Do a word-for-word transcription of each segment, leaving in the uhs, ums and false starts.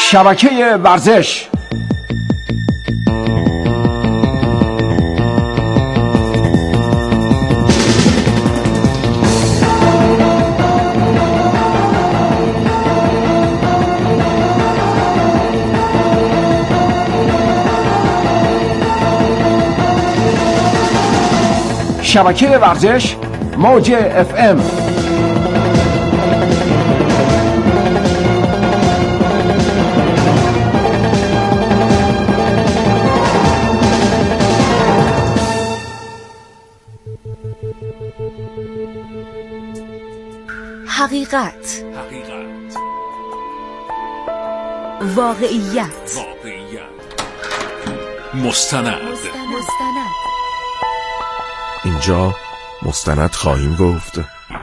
شبکه ورزش. شبکه ورزش موج اف ام. حقیقت، حقیقت، واقعیت، واقعیت، مستند. مستند. اینجا مستند خواهیم گفت.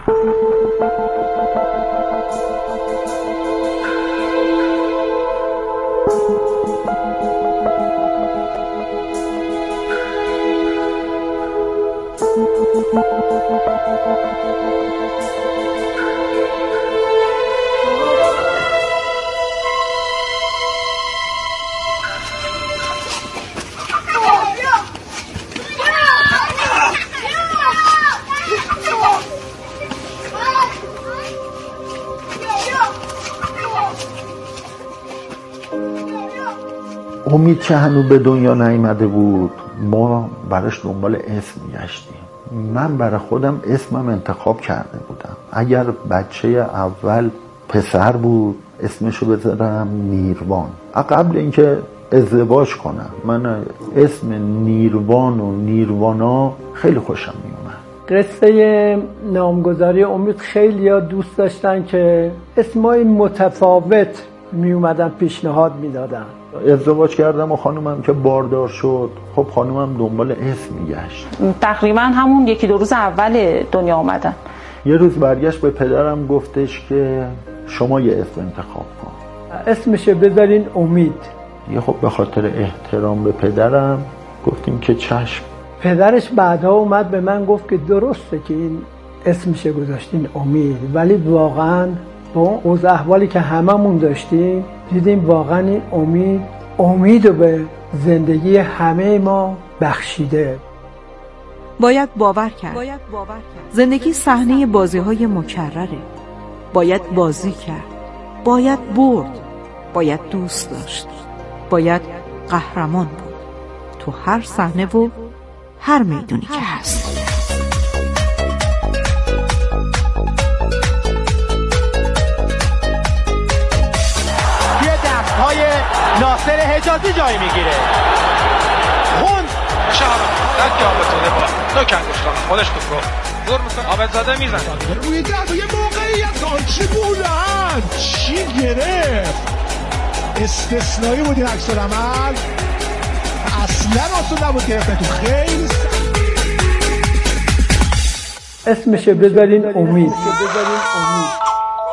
امید که هنوز به دنیا نیامده بود، ما براش دنبال اسم میگشتیم. من برای خودم اسمم انتخاب کرده بودم. اگر بچه اول پسر بود اسمشو بذارم نیروان. قبل اینکه ازدواج کنم من اسم نیروان و نیروانا خیلی خوشم میومد. قصه نامگذاری امید خیلی ها دوست داشتن که اسمای متفاوت میومدن پیشنهاد میدادن. ازدواج کردم و خانومم که باردار شد، خب خانومم دنبال اسم میگشت. تقریبا همون یکی دو روز اول دنیا آمدن. یه روز برگشت به پدرم گفتش که شما یه اسم انتخاب کن، اسمش بذارین امید. یه خب به خاطر احترام به پدرم گفتیم که چشم. پدرش بعدها اومد به من گفت که درسته که این اسمش گذاشتین امید، ولی واقعا با اون اوضاع احوالی که هممون داشتیم دیدیم واقعا این امید امید رو به زندگی همه ما بخشیده. باید باور کرد. باید باور کرد. زندگی صحنه بازی‌های مکرره. باید بازی کرد. باید برد. باید دوست داشت. باید قهرمان بود. تو هر صحنه و هر میدونی که هست. های ناصر حجازی جای میگیره. خون شهرام دست که آبتونه با نو کنگوش کنم خودش تو گفت دور میکنه آبت زاده میزنه روی دست یه موقعیت آنچه بودن چی گرفت. استثنایی بود این عکس العمل، اصلا آسون نبود گرفتن تو. خیلی اسمش بذارین امید. بذارین امید.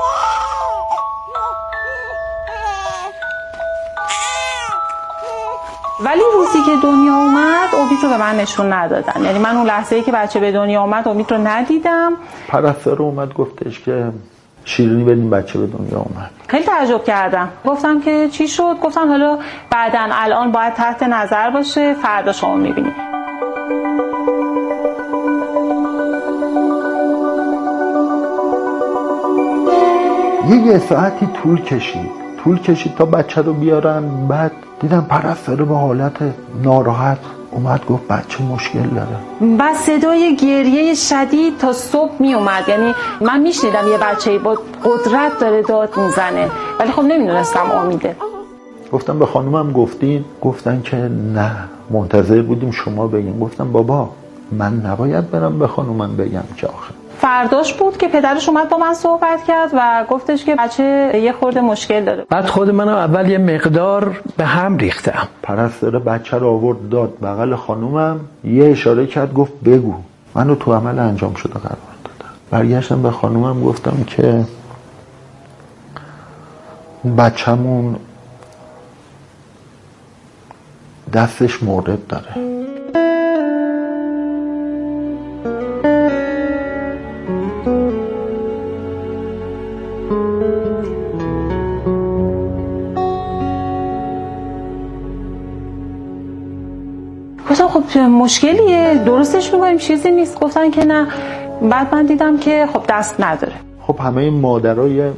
ولی روزی که دنیا اومد امید رو به من نشون ندادن. یعنی من اون لحظه‌ای که بچه به دنیا اومد امید رو ندیدم. پرستار اومد گفتش که شیرینی بدین بچه به دنیا اومد. خیلی تعجب کردم. گفتم که چی شد؟ گفتم حالا بعداً الان باید تحت نظر باشه، فردا شما می‌بینید. یه ساعتی طول کشید. طول کشید تا بچه رو بیارن. بعد دیدم پرستاره به حالت ناراحت اومد گفت بچه مشکل داره. و صدای گریه شدید تا صبح می اومد. یعنی من میشنیدم یه بچه‌ای با قدرت داره داد میزنه، ولی خب نمیدونستم امیده. گفتم به خانومم گفتین؟ گفتن که نه منتظر بودیم شما بگین. گفتم بابا من نباید برم به خانومم بگم که آخه. فرداش بود که پدرش اومد با من صحبت کرد و گفتش که بچه یه خورده مشکل داره. بعد خود منم اول یه مقدار به هم ریختم. پرستاره بچه رو آورد داد بغل خانومم، یه اشاره کرد گفت بگو. منو تو عمل انجام شده قرار دادم. برگشتم به خانومم گفتم که بچه‌مون دستش مورد داره. مشکلیه درستش میکنیم چیزی نیست. گفتن که نه. بعد من دیدم که خب دست نداره. خب همه این مادرای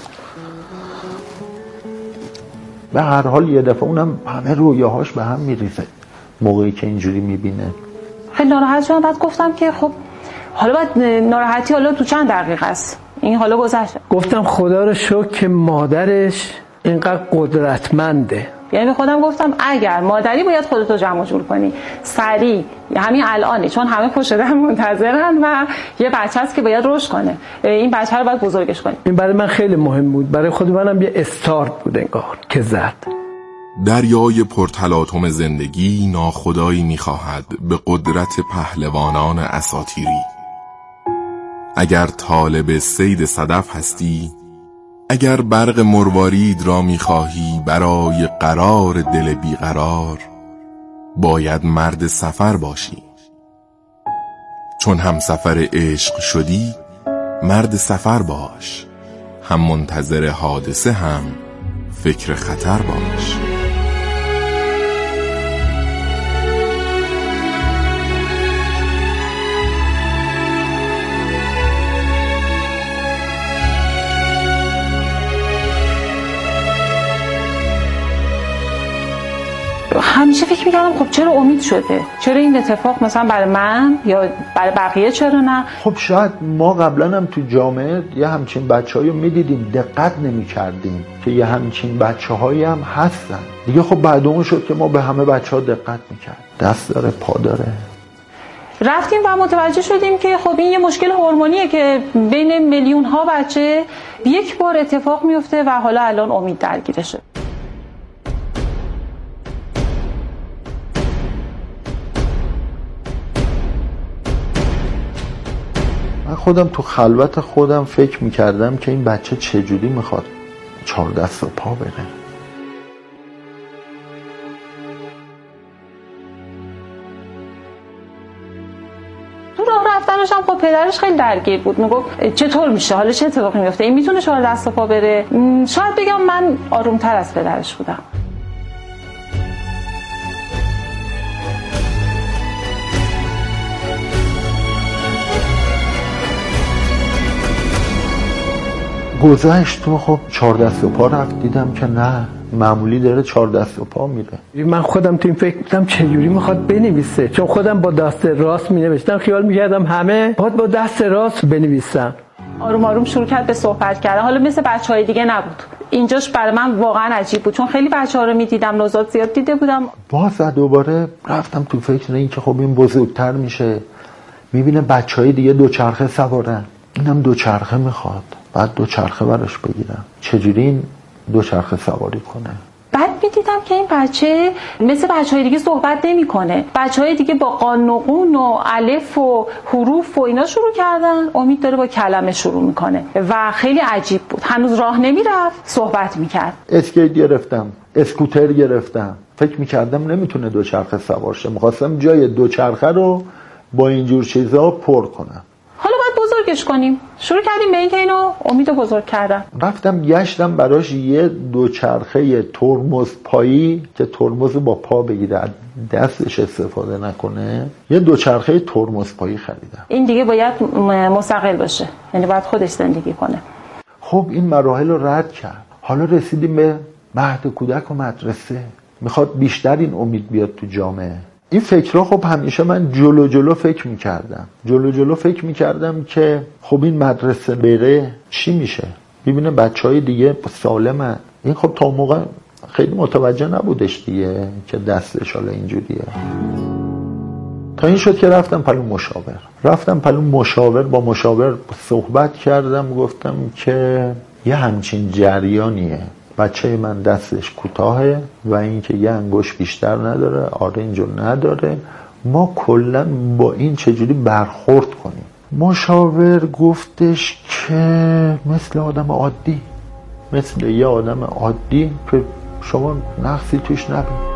به هر حال یه دفعه اونم همه رویاهاش به هم میریزه موقعی که اینجوری میبینه. خیلی ناراحت شدم. بعد گفتم که خب حالا بعد ناراحتی حالا تو چند دقیقه است این حالا گذشت. گفتم خدا رو شکر که مادرش اینقدر قدرتمنده. یعنی خودم گفتم اگر مادری باید خودتو جمع جور کنی سریع همین الانه، چون همه پشت در منتظرن و یه بچه هست که باید رشد کنه. این بچه رو باید بزرگش کنی. این برای من خیلی مهم بود. برای خود منم یه استارت بود انگار که زد. دریای پرتلاطم زندگی ناخدایی می‌خواهد به قدرت پهلوانان اساطیری. اگر طالب صید صدف هستی، اگر برق مروارید را می‌خواهی برای قرار دل بیقرار، باید مرد سفر باشی. چون هم سفر عشق شدی، مرد سفر باش. هم منتظر حادثه هم فکر خطر باش. همیشه فکر میکردم خب چرا امید شده، چرا این اتفاق مثلا برای من یا برای بقیه چرا نه. خب شاید ما قبلا هم تو جامعه یه همچین بچه‌هایی رو میدیدیم، دقت نمی‌کردیم که یه همچین بچه‌هایی هم هستن دیگه. خب بعد اون شد که ما به همه بچه‌ها دقت می‌کردیم. دست داره پا داره. رفتیم و متوجه شدیم که خب این یه مشکل هورمونیه که بین میلیون ها بچه یک بار اتفاق میفته و حالا الان امید درگیرشه. من خودم تو خلوت خودم فکر میکردم که این بچه چجوری میخواد چهار دست و پا بره. تو راه رفتنش هم خب پدرش خیلی درگیر بود. میگفت چطور میشه، حالا چه اتفاقی میفته، این میتونه چهار دست و پا بره. شاید بگم من آرومتر از پدرش بودم. گذشت تو خب چهار دست و پا رفت، دیدم که نه معمولی داره چهار دست و پا میره. من خودم تو این فکر بودم چجوری میخواد بنویسه، چون خودم با دست راست مینوشتم. خیال میکردم همه باید با دست راست بنویسم. آروم آروم شروع کرد به صحبت کردن. حالا مثل بچهای دیگه نبود. اینجاش برای من واقعا عجیب بود، چون خیلی بچه‌ها رو میدیدم، نوزاد زیاد دیده بودم. باز دوباره رفتم تو فکر این که خب این بزرگتر میشه، میبینه بچهای دیگه دوچرخه سوارن، اینم دوچرخه میخواد. بعد دوچرخه براش بگیرم، چجوری این دوچرخه سواری کنه. بعد میدیدم که این بچه مثل بچهای دیگه صحبت نمیکنه. بچهای دیگه با قان و قون و الف و حروف و اینا شروع کردن، امید داره با کلمه شروع میکنه و خیلی عجیب بود. هنوز راه نمیرفت، صحبت میکرد. اسکیت گرفتم، اسکوتر گرفتم، فکر میکردم نمیتونه دوچرخه سوار شه. میخواستم جای دوچرخه رو با اینجور چیزا پر کنم. حالا باید بزرگش کنیم. شروع کردیم به اینکه اینو امیدو بزرگ کردن. رفتم گشتم براش یه دوچرخه ترمز پایی که ترمز با پا بگیره، دستش استفاده نکنه، یه دوچرخه ترمز پایی خریدم. این دیگه باید مستقل باشه، یعنی باید خودش زندگی کنه. خب این مراحل رو رد کرد. حالا رسیدیم به مهد کودک و مدرسه. میخواد بیشتر این امید بیاد تو جامعه. این فکرها خب همیشه من جلو جلو فکر میکردم جلو جلو فکر میکردم که خب این مدرسه بره چی میشه، ببینه بچه های دیگه سالمه. این خب تا موقع خیلی متوجه نبودش دیگه که دستش حالا اینجوریه. تا این شد که رفتم پلو مشاور رفتم پلو مشاور با مشاور صحبت کردم، گفتم که یه همچین جریانیه، بچه من دستش کوتاهه و اینکه یه انگشت بیشتر نداره، آره اینجور نداره، ما کلا با این چجوری برخورد کنیم. مشاور گفتش که مثل آدم عادی، مثل یه آدم عادی که شما نقصی توش نبینید.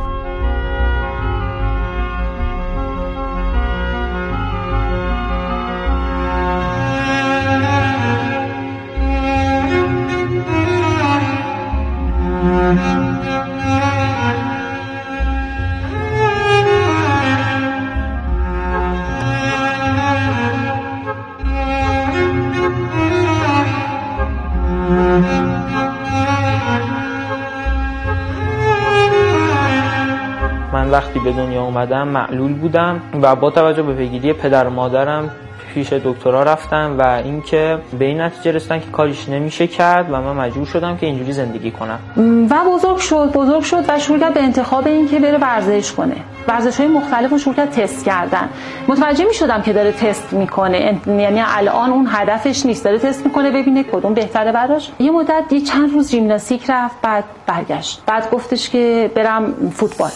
وقتی به دنیا اومدم معلول بودم و با توجه به پیگیری پدر و مادرم پیش دکترها رفتم و اینکه به این نتیجه رسیدن که کاریش نمیشه کرد و من مجبور شدم که اینجوری زندگی کنم. و بزرگ شد بزرگ شد و شروع کرد به انتخاب این که بره ورزش کنه. ورزش‌های مختلف رو شروع کرد تست کردن. متوجه می‌شدم که داره تست میکنه، یعنی الان اون هدفش نیست، داره تست میکنه ببینه کدوم بهتره براش. یه مدت یه چند روز ژیمناستیک رفت، بعد برگشت. بعد گفتش که برم فوتبال.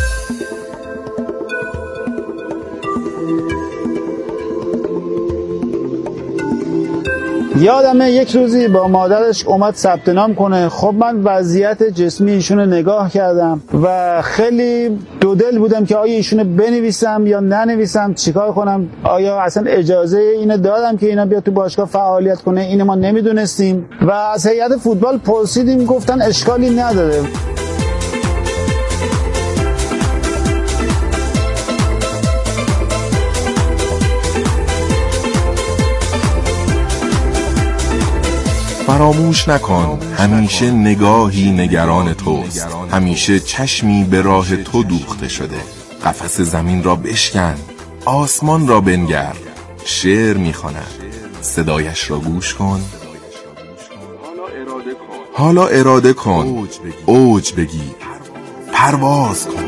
یادمه یک روزی با مادرش اومد ثبت نام کنه. خب من وضعیت جسمی ایشونو نگاه کردم و خیلی دودل بودم که آیا ایشونو بنویسم یا ننویسم، چیکار کنم، آیا اصلا اجازه اینو دادم که اینا بیا تو باشگاه فعالیت کنه. اینو ما نمیدونستیم و از هیئت فوتبال پرسیدیم، گفتن اشکالی نداره. فراموش نکن همیشه نگاهی نگران توست، همیشه چشمی به راه تو دوخته شده. قفس زمین را بشکن، آسمان را بنگر. شعر میخواند، صدایش را گوش کن. حالا اراده کن، اوج بگیر، پرواز کن.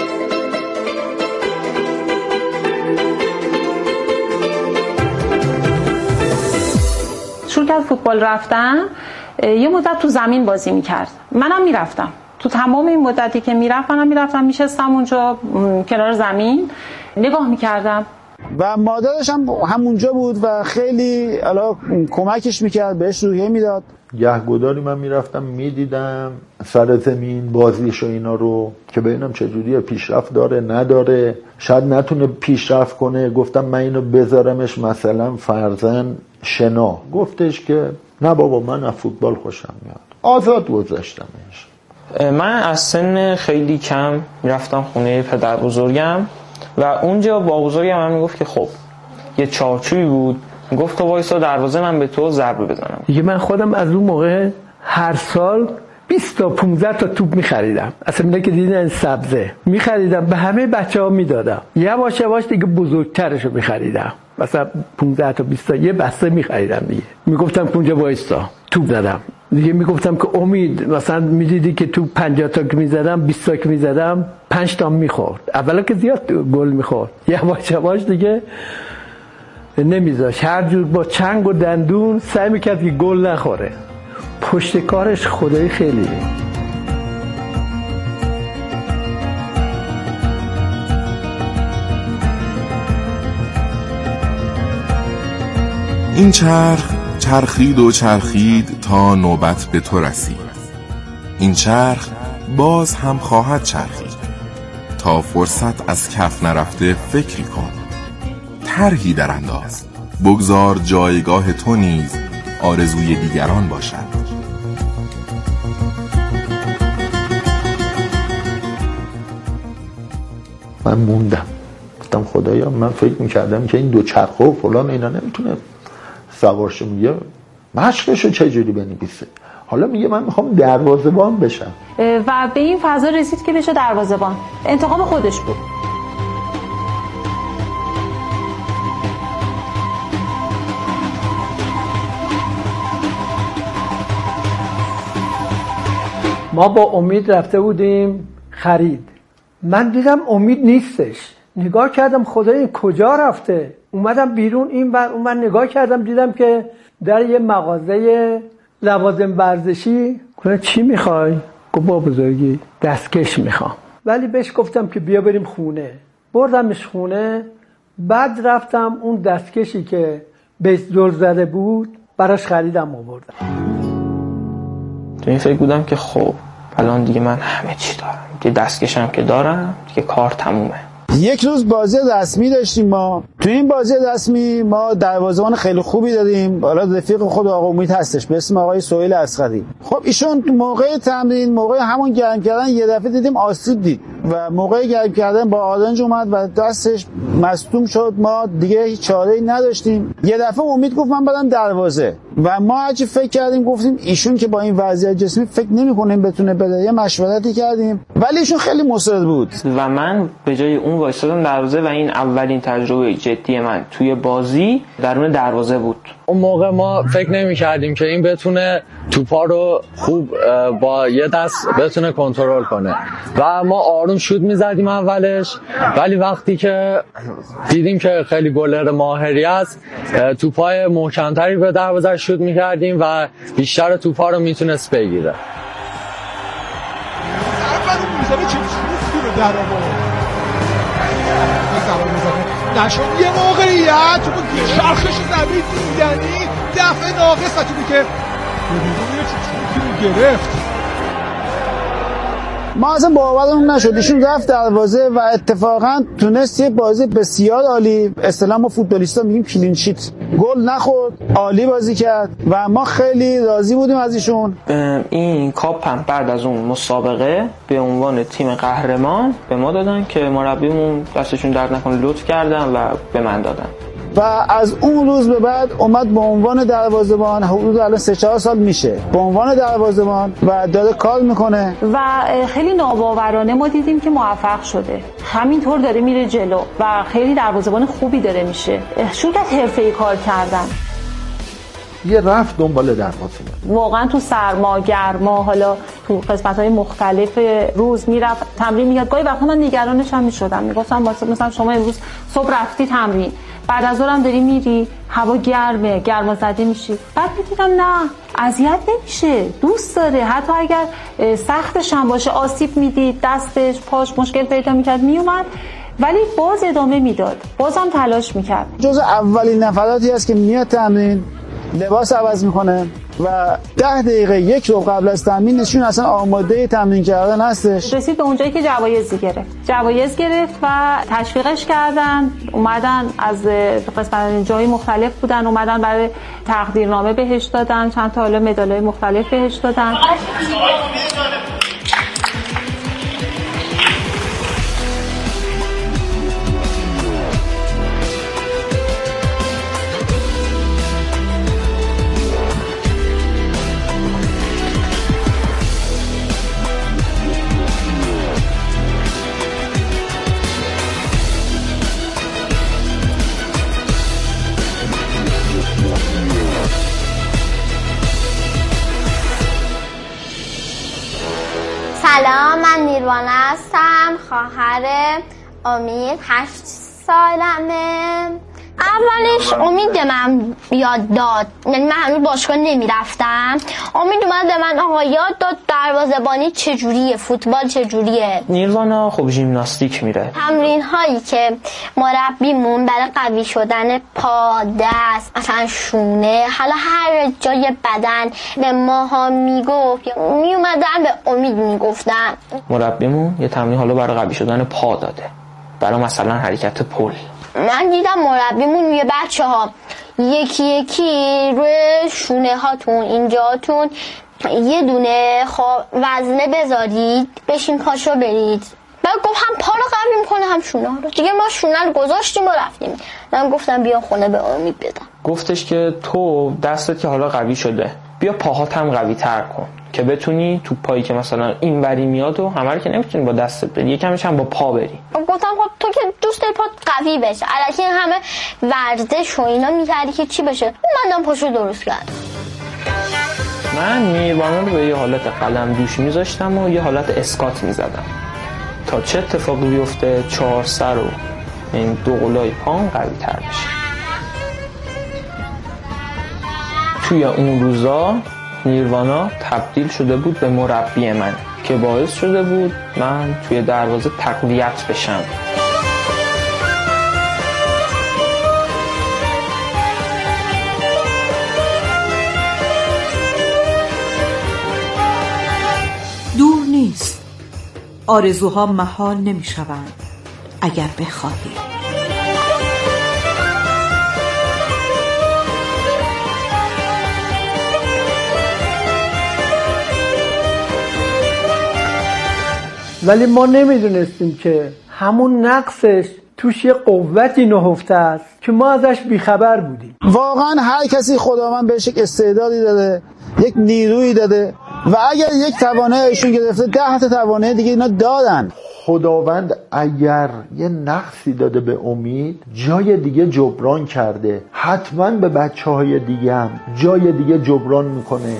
شروع کرد فوتبال رفتن. یه مدت تو زمین بازی میکرد، منم میرفتم. تو تمام این مدتی که میرفت منم میرفتم میشستم اونجا کنار زمین نگاه میکردم و مادرش هم همونجا بود و خیلی الا کمکش میکرد، بهش روحیه میداد. گهگداری من میرفتم میدیدم سر زمین بازیش و اینا رو که ببینم چجوریه، پیشرفت داره نداره، شاید نتونه پیشرفت کنه. گفتم من اینو بذارمش مثلا فرزن شنا، گفتش که نه بابا من از فوتبال خوشم میاد، آزاد گذاشتمش. من از سن خیلی کم میرفتم خونه پدر بزرگم و اونجا با بزرگم هم میگفت که خب یه چارچوبی بود، گفت تو وایسا دروازه من به تو ضربه بزنم. دیگه من خودم از اون موقع هر سال بیست تا پانزده تا توپ می‌خریدم. اصلا اینا که دیدن سبزه می‌خریدم، به همه بچه‌ها میدادم. یواش یواش دیگه بزرگترشو می‌خریدم. مثلا پانزده تا بیست تا یه بسته می‌خریدم دیگه. میگفتم اونجا وایسا توپ زدم. دیگه میگفتم که امید مثلا میدیدی که تو پنجاه تا که میزدم بیست تا که میزدم پنج تا میخورد. اولا که زیاد گل میخورد، یواش یواش دیگه نمیذاش، هر جور با چنگ و دندون سعی میکرد که گل نخوره. پشت کارش خدایی خیلی. این چرخ چرخید و چرخید تا نوبت به تو رسید. این چرخ باز هم خواهد چرخید. تا فرصت از کف نرفته فکری کن، طرحی در انداز، بگذار جایگاه تو نیز آرزوی دیگران باشد. من موندم، گفتم خدایا من فکر میکردم که این دو چرخه و فلان اینا نمیتونه سوارش. میگه مشقشو چجوری بنویسه، حالا میگه من میخوام دروازه‌بان بشم و به این فضا رسید که بشه دروازه‌بان. انتخاب خودش بود. ما با امید رفته بودیم خرید. من دیدم امید نیستش، نگاه کردم خدای کجا رفته. اومدم بیرون این ور اون ور نگاه کردم، دیدم که در یه مغازه لوازم ورزشی. گفتم چی میخوای؟ گفت با بزرگی دستکش میخوام. ولی بهش گفتم که بیا بریم خونه. بردمش خونه. بعد رفتم اون دستکشی که بهش زل زده بود براش خریدم آوردم. تو این فکر بودم که خب الان دیگه من همه چی دارم، دیگه دستکشم که دارم، دیگه کار تمومه. یک روز بازی رسمی داشتیم ما تو این بازی رسمی ما دروازه‌بان خیلی خوبی داریم. حالا رفیق خود آقا امید هستش به اسم آقای سهیل اصغری. خب ایشون موقع تمرین، موقع همون گرم کردن یه دفعه دیدیم آسیب دید و موقع گرم کردن با آرنج اومد و دستش مصدوم شد. ما دیگه هیچ چاره‌ای نداشتیم. یه دفعه امید گفت من برم دروازه و ما هرچی فکر کردیم گفتیم ایشون که با این وضعیت جسمی فکر نمی‌کنیم بتونه بره. یه مشورتی کردیم ولی ایشون خیلی مصر بود و من به جای اون وایسادم دروازه و این اولین تجربه جدی من توی بازی درون دروازه بود. اون موقع ما فکر نمی کردیم که این بتونه توپا رو خوب با یه دست بتونه کنترل کنه و ما آروم شوت می زدیم اولش، ولی وقتی که دیدیم که خیلی گلر ماهری است توپای محکمتری به دروازه شوت می کردیم و بیشتر توپا رو میتونست بگیره. نشد یه موقعیت تو چرخش زمین دیدنی دفعه ناقص تو که رو گرفت. ما اصلا باورمون نشد ایشون رفت دروازه و اتفاقا تونست یه بازی بسیار عالی، اصطلاحاً ما فوتبالیستا میگیم کلین شیت، گل نخورد، عالی بازی کرد و ما خیلی راضی بودیم از ایشون. این کاپ هم بعد از اون مسابقه به عنوان تیم قهرمان به ما دادن که مربیمون دستشون درد نکنه لطف کردن و به من دادن و از اون روز به بعد اومد به عنوان دروازه‌بان، حدود الان سه چهار سال میشه به عنوان دروازه‌بان و داره کار میکنه و خیلی ناباورانه ما دیدیم که موفق شده، همینطور داره میره جلو و خیلی دروازه‌بان خوبی داره میشه. شروع کرد حرفه‌ای کار کردن، یه رفت دنبال دروازه واقعا تو سرما گرما حالا تو قسمت‌های مختلف روز میرفت تمرین میکرد. گاهی وقتا من نگرانش هم میشدم، میگفتم مثلا شما امروز صبح رفتی تمرین، بعد از ظهرم داری میری هوا گرمه گرما زده میشی، بعد میدیدم نه اذیت نمیشه، دوست داره، حتی اگر سختش هم باشه آسیب میدید دستش پاش مشکل پیدا میکرد میومد ولی باز ادامه میداد، بازم تلاش میکرد. جزء اولین نفراتی است که میاد تمرین لباس عوض میکنه و ده دقیقه یک رو قبل از تمرین نشون اصلا آماده تمرین کردن هستش. رسید به اونجایی که جوایزی گرفت جوایز گرفت و تشویقش کردن، اومدن از قسمت جای مختلف بودن اومدن برای تقدیرنامه بهش دادن، چند تا حالا مدال‌های مختلف بهش دادن. سلام، من نیروانه هستم، خواهر امید، هشت سالمه. اولش امید به من یاد داد، یعنی من هنوز باشگاه نمیرفتم، امید اومد به من آقا یاد داد دروازه‌بانی چجوریه، فوتبال چجوریه. نیروانه خب ژیمناستیک میره. تمرین هایی که مربیمون برای قوی شدن پا، دست، مثلا شونه، حالا هر جای بدن به ماها میگفت، میومدن به امید میگفتن. مربیمون یه تمرین حالا برای قوی شدن پا داده، برای مثلا حرکت پل. من دیدم مربیمون میگه بچه ها یکی یکی روی شونه هاتون اینجاتون یه دونه وزنه بذارید، بشین پاشو برید. بعد گفت هم پا رو قوی میکنه هم شونه ها رو. دیگه ما شونه رو گذاشتیم و رفتیم. من گفتم بیا خونه به امید بدم. گفتش که تو دستت که حالا قوی شده بیا پاهات هم قوی تر کن که بتونی تو پایی که مثلا این وری میاد و همه رو که نمیتونی با دستت بری، یکمش هم با پا بری. گفتم خب تو که دوست داری پات قوی بشه، الکی همه ورزش و اینا میکردی که چی بشه؟ منم پاشو درست کردم. من نیروانه رو به یه حالت قلم دوش میذاشتم و یه حالت اسکات میزدم تا چه اتفاقی بیفته چهار سر و این دو قلای پام قوی تر بشه. توی اون روزا نیروانا تبدیل شده بود به مربی من که باعث شده بود من توی دروازه تقویت بشم. دور نیست، آرزوها محال نمی شوند اگر بخواهی. ولی ما نمیدونستیم که همون نقصش توش یه قوتی نهفته است که ما ازش بیخبر بودیم. واقعا هر کسی خداوند بهش یک استعدادی داده، یک نیرویی داده و اگر یک توانه ایشون گرفته ده تا توانه دیگه اینا دادن. خداوند اگر یه نقصی داده به امید جای دیگه جبران کرده، حتما به بچه های دیگه هم جای دیگه جبران میکنه.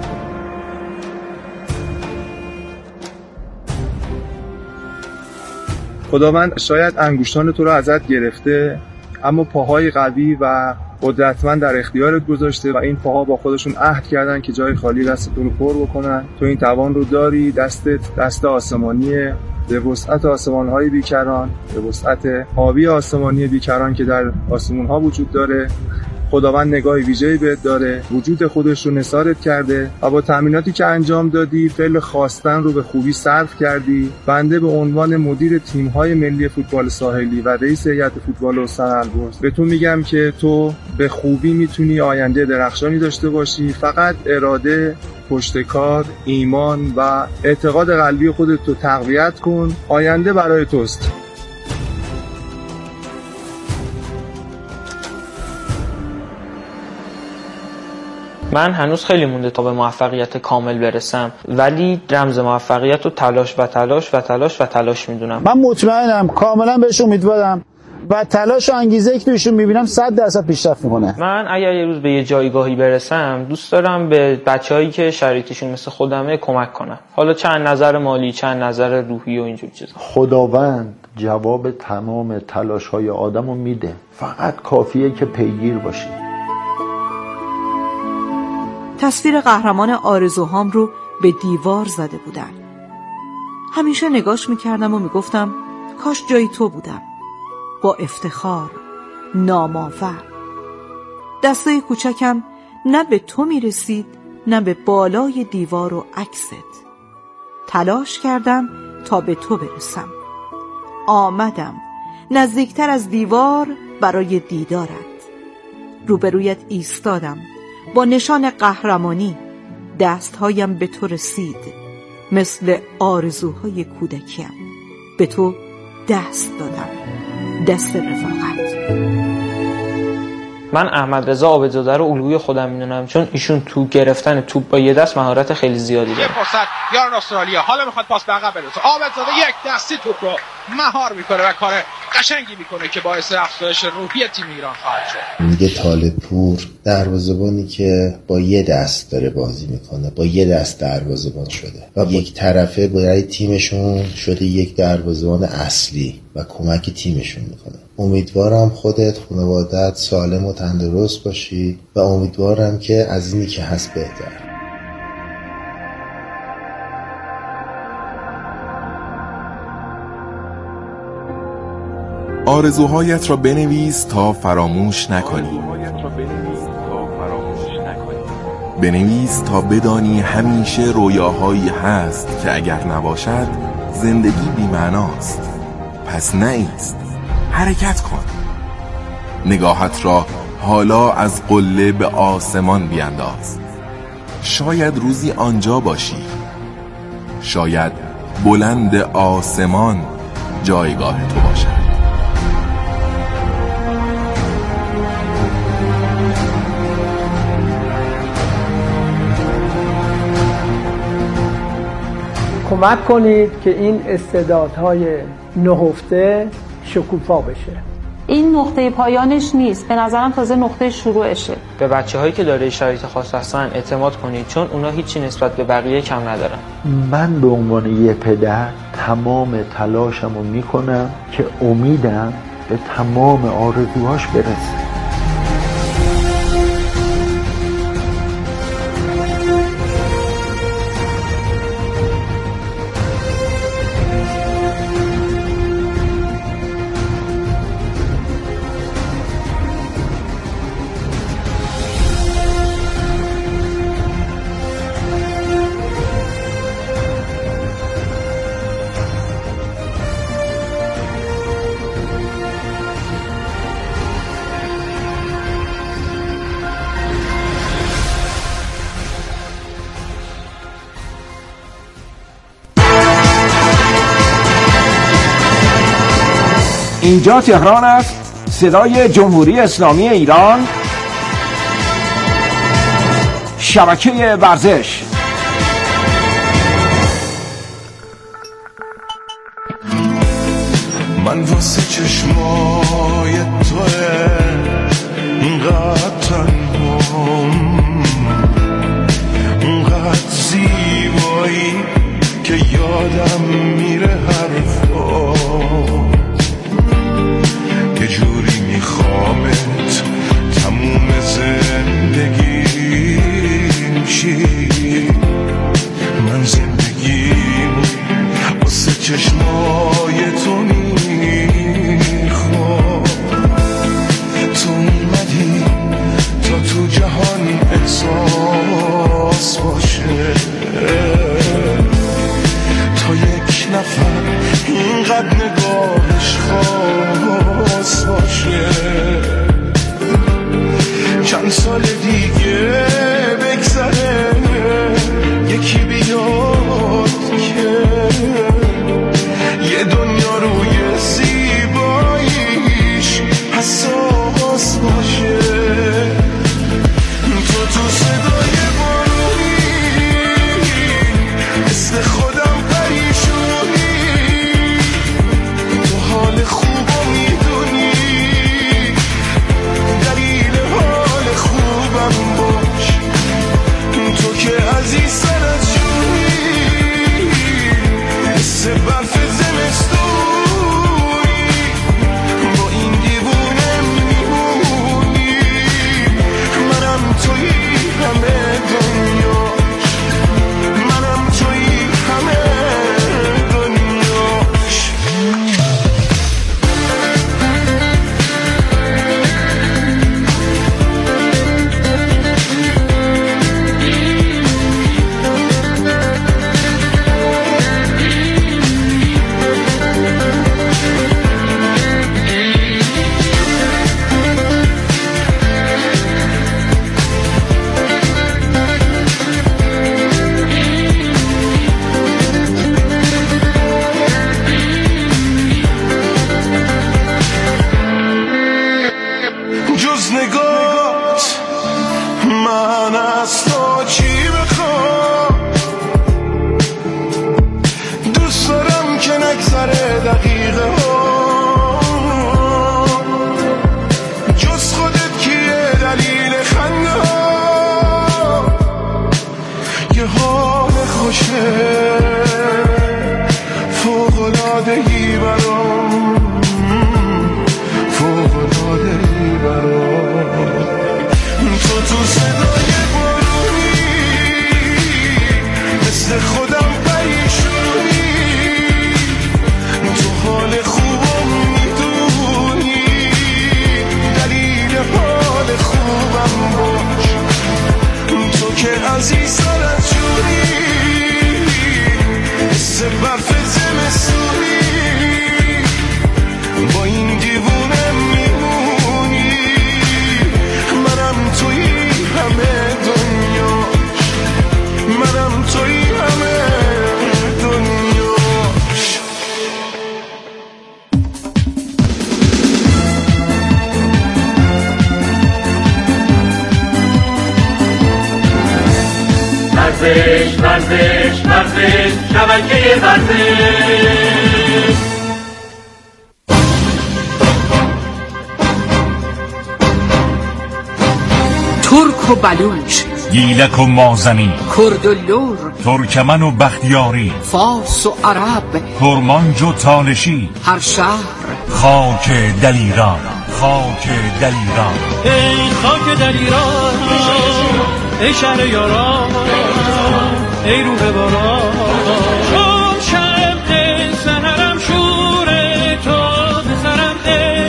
خداوند شاید انگشتان تو رو ازت گرفته، اما پاهای قوی و قدرتمند در اختیارت گذاشته و این پاها با خودشون عهد کردن که جای خالی دستتون رو پر بکنن. تو این توان رو داری، دستت دست آسمانیه، به وسعت آسمان‌های بیکران، به وسعت آبی آسمانی بیکران که در آسمان‌ها وجود داره. خداوند نگاه ویژه‌ای بهت داره، وجود خودش رو نثارت کرده و با تأمیناتی که انجام دادی، فعل خواستن رو به خوبی صرف کردی. بنده به عنوان مدیر تیم‌های ملی فوتبال ساحلی و رئیس هیئت فوتبال استان البرز به تو میگم که تو به خوبی میتونی آینده درخشانی داشته باشی. فقط اراده، پشتکار، ایمان و اعتقاد قلبی خودت رو تقویت کن. آینده برای توست. من هنوز خیلی مونده تا به موفقیت کامل برسم، ولی رمز موفقیت رو تلاش و تلاش و تلاش و تلاش میدونم. من مطمئنم، کاملا بهش امیدوارم و تلاش و انگیزه که توشون میبینم صد درصد پیشرفت میکنه. من اگر یه روز به یه جایگاهی برسم دوست دارم به بچه‌هایی که شرایطشون مثل خودمه کمک کنم، حالا چند نظر مالی، چند نظر روحی و اینجور چیزا. خداوند جواب تمام تلاش‌های آدمو میده، فقط کافیه که پیگیر باشی. تصویر قهرمان آرزوهام رو به دیوار زده بودن. همیشه نگاش میکردم و میگفتم کاش جای تو بودم. با افتخار، نام‌آور. دستای کوچکم نه به تو میرسید نه به بالای دیوار و عکست. تلاش کردم تا به تو برسم. آمدم نزدیکتر از دیوار برای دیدارت. روبرویت ایستادم با نشان قهرمانی. دستهایم به تو رسید مثل آرزوهای کودکیم. به تو دست دادم، دست رفاقت. من احمد رضا عابدزاده رو الگوی خودم میدونم، چون ایشون تو گرفتن توپ با یه دست مهارت خیلی زیادی داره. فرصت یاران استرالیا، حالا میخواد پاس به عقب برسه. عابدزاده یک دستی توپ رو مهار میکنه و کار قشنگی میکنه که باعث افزایش روحی تیم ایران خواهد شد. میگه طالب‌پور دروازه‌بانی که با یه دست داره بازی میکنه، با یه دست دروازه‌بان شده و یک طرفه برای تیمشون شده یک دروازه‌بان اصلی و کمک تیمشون میکنه. امیدوارم خودت، خانواده‌ات سالم و تندرست باشی و امیدوارم که از اینی که هست بهتر. آرزوهایت را بنویس تا فراموش نکنی. بنویس تا بدانی همیشه رویاهایی هست که اگر نباشد زندگی بی‌معناست. پس نایست، حرکت کن. نگاهت را حالا از قله به آسمان بیانداز. شاید روزی آنجا باشی، شاید بلند آسمان جایگاه تو باشد. کمک کنید که این استعدادهای نهفته شکوفا بشه. این نقطه پایانش نیست، به نظرم تازه نقطه شروعشه. به بچه هایی که داره شرایط خاص هستن اعتماد کنید، چون اونا هیچی نسبت به بقیه کم ندارن. من به عنوان یه پدر تمام تلاشمو میکنم که امیدم به تمام آرزوهاش برسه. اینجا تهران است، صدای جمهوری اسلامی ایران، شبکه ورزش. من واسه چشمای توه اینقدر تنهام، اینقدر زیبایی که یادم میره حرفا، یه جوری میخوامت تموم زندگیم شی. من زندگیم واسه چشمای تو میخوام، تو اومدی تا تو جهان احساس باشه، تا یک نفر اینقدر نگاهش خاص باشه. چند سال دیگه بگذره یکی بیاد که یه دنیا روی زیباییش حساس باشه. تو تو صدای بارونی مثل خودم پریشونی، تو حال خوبو میدونی، دلیل حال خوبم باش. تو که عزیزتر از جونی، مثل برف زمستونی، با این دیوونه میمونی. منم تویی همه دنیاش، منم تویی همه دنیاش. جز نگات من از تو چی بخوام؟ دوست دارم که نگذره دقیقه ها، جز خودت کیه دلیل خنده ها؟ یه حال خوشه فوق‌العاده‌ای برام، فوق‌العاده‌ای برام. تو تو صدای بارونی مثل خودم پریشونی، تو حال خوبم میدونی، دلیل حال خوبم باش. تو که عزیزتر از جونی، مثل برف زمستونی، با این دیوونه میمونی. منم تویی همه دنیاش، منم تویی همه دنیاش. ورزش ورزش ورزش شبکه ورزش. ترک و بلوچ، گیلک و مازنی، کرد و لور، ترکمن و بختیاری، فارس و عرب، کرمانج و تالشی، هر شهر خاک دلیران، خاک دلیران. ای خاک دلیران، ای شهر یاران، ای روح باران. چون شمع سحرم شور تو، بسرم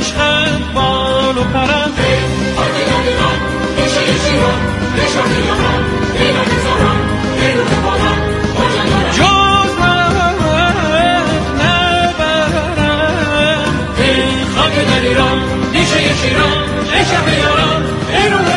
عشقت بال و پرم. ای خاک دلیران، ای شهر شیران، ای شهر یاران.